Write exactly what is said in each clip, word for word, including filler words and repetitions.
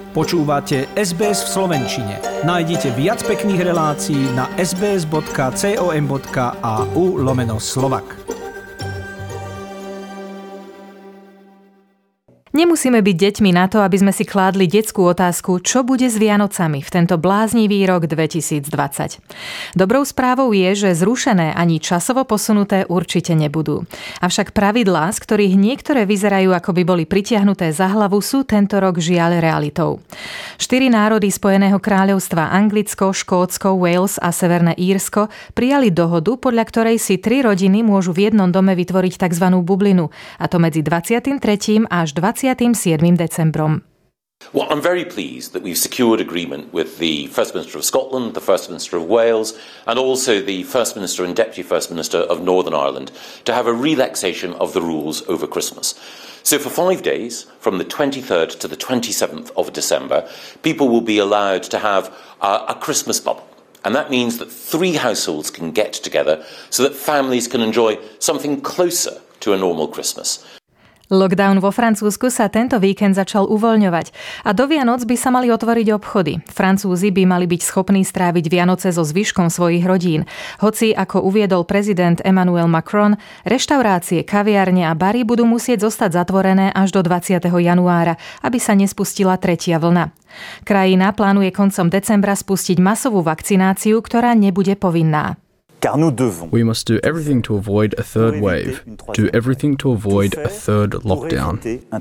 Počúvate es bé es v slovenčine. Nájdite viac pekných relácií na sbs.com.au lomeno Slovak. Nemusíme byť deťmi na to, aby sme si kládli detskú otázku, čo bude s Vianocami v tento bláznivý rok dvetisícdvadsať. Dobrou správou je, že zrušené ani časovo posunuté určite nebudú. Avšak pravidlá, z ktorých niektoré vyzerajú, ako by boli pritiahnuté za hlavu, sú tento rok žiaľ realitou. Štyri národy Spojeného kráľovstva, Anglicko, Škótsko, Wales a Severné Írsko, prijali dohodu, podľa ktorej si tri rodiny môžu v jednom dome vytvoriť tzv. Bublinu, a to medzi dvadsiatym tretím až dvadsiatym siedmym decembrom. Well, I'm very pleased that we've secured agreement with the First Minister of Scotland, the First Minister of Wales, and also the First Minister and Deputy First Minister of Northern Ireland to have a relaxation of the rules over Christmas. So for five days, from the twenty-third to the twenty-seventh of December, people will be allowed to have uh, a Christmas bubble. And that means that three households can get together so that families can enjoy something closer to a normal Christmas. Lockdown vo Francúzsku sa tento víkend začal uvoľňovať a do Vianoc by sa mali otvoriť obchody. Francúzi by mali byť schopní stráviť Vianoce so zvyškom svojich rodín. Hoci, ako uviedol prezident Emmanuel Macron, reštaurácie, kaviarne a bary budú musieť zostať zatvorené až do dvadsiateho januára, aby sa nespustila tretia vlna. Krajina plánuje koncom decembra spustiť masovú vakcináciu, ktorá nebude povinná. Car nous devons. We must do everything to avoid a third wave, do everything to avoid a third lockdown.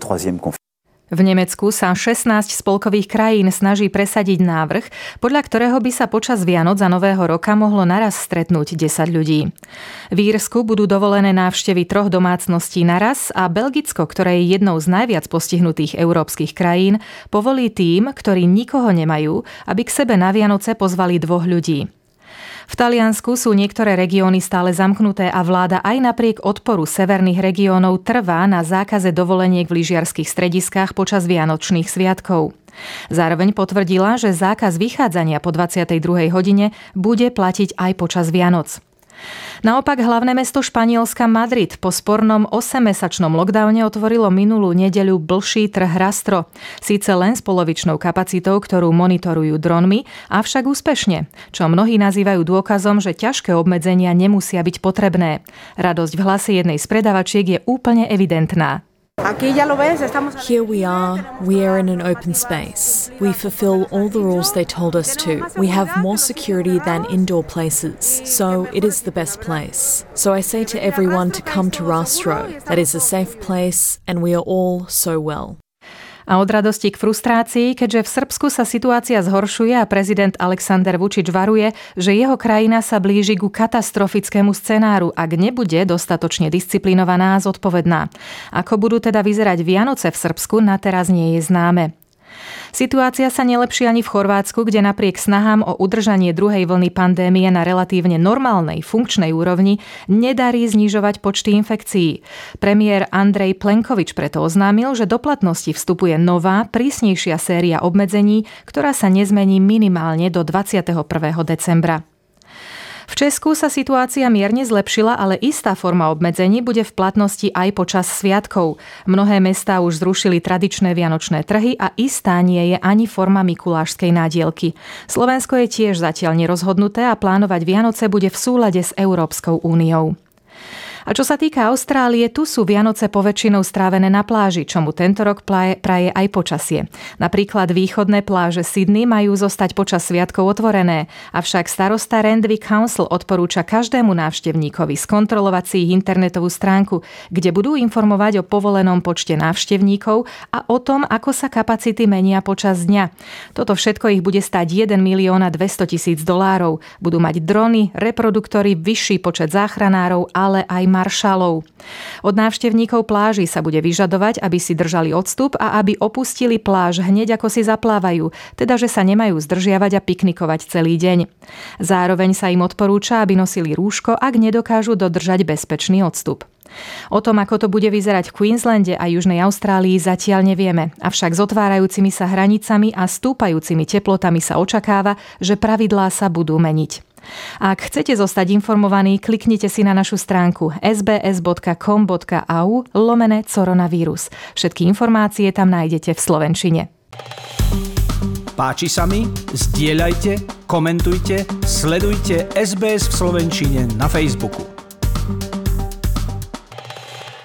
V Nemecku sa šestnásť spolkových krajín snaží presadiť návrh, podľa ktorého by sa počas Vianoc a Nového roka mohlo naraz stretnúť desať ľudí. V Írsku budú dovolené návštevy troch domácností naraz a Belgicko, ktoré je jednou z najviac postihnutých európskych krajín, povolí tým, ktorí nikoho nemajú, aby k sebe na Vianoce pozvali dvoch ľudí. V Taliansku sú niektoré regióny stále zamknuté a vláda aj napriek odporu severných regiónov trvá na zákaze dovoleniek v lyžiarskych strediskách počas vianočných sviatkov. Zároveň potvrdila, že zákaz vychádzania po dvadsiatej druhej hodine bude platiť aj počas Vianoc. Naopak hlavné mesto Španielska Madrid po spornom osemmesačnom lockdowne otvorilo minulú nedeľu blší trh Rastro. Síce len s polovičnou kapacitou, ktorú monitorujú dronmi, avšak úspešne, čo mnohí nazývajú dôkazom, že ťažké obmedzenia nemusia byť potrebné. Radosť v hlase jednej z predavačiek je úplne evidentná. Here we are, we are in an open space. We fulfill all the rules they told us to. We have more security than indoor places, so it is the best place. So I say to everyone to come to Rastro. That is a safe place and we are all so well. A od radosti k frustrácii, keďže v Srbsku sa situácia zhoršuje a prezident Aleksandar Vučić varuje, že jeho krajina sa blíži ku katastrofickému scenáru, ak nebude dostatočne disciplinovaná a zodpovedná. Ako budú teda vyzerať Vianoce v Srbsku, na teraz nie je známe. Situácia sa nelepší ani v Chorvátsku, kde napriek snahám o udržanie druhej vlny pandémie na relatívne normálnej funkčnej úrovni nedarí znižovať počty infekcií. Premiér Andrej Plenković preto oznámil, že do platnosti vstupuje nová, prísnejšia séria obmedzení, ktorá sa nezmení minimálne do dvadsiateho prvého decembra. V Česku sa situácia mierne zlepšila, ale istá forma obmedzení bude v platnosti aj počas sviatkov. Mnohé mestá už zrušili tradičné vianočné trhy a istá nie je ani forma mikulášskej nádielky. Slovensko je tiež zatiaľ nerozhodnuté a plánovať Vianoce bude v súlade s Európskou úniou. A čo sa týka Austrálie, tu sú Vianoce poväčšinou strávené na pláži, čomu tento rok praje aj počasie. Napríklad východné pláže Sydney majú zostať počas sviatkov otvorené, avšak starosta Randwick Council odporúča každému návštevníkovi skontrolovať si ich internetovú stránku, kde budú informovať o povolenom počte návštevníkov a o tom, ako sa kapacity menia počas dňa. Toto všetko ich bude stáť jeden milión dvestotisíc dolárov. Budú mať drony, reproduktory, vyšší počet záchranárov, ale aj maršalov. Od návštevníkov pláží sa bude vyžadovať, aby si držali odstup a aby opustili pláž hneď ako si zaplávajú, teda že sa nemajú zdržiavať a piknikovať celý deň. Zároveň sa im odporúča, aby nosili rúško, ak nedokážu dodržať bezpečný odstup. O tom, ako to bude vyzerať v Queenslande a Južnej Austrálii, zatiaľ nevieme, avšak s otvárajúcimi sa hranicami a stúpajúcimi teplotami sa očakáva, že pravidlá sa budú meniť. Ak chcete zostať informovaní, kliknite si na našu stránku sbs.com.au lomene koronavírus. Všetky informácie tam nájdete v slovenčine. Páči sa mi? Zdieľajte, komentujte, sledujte es bé es v slovenčine na Facebooku.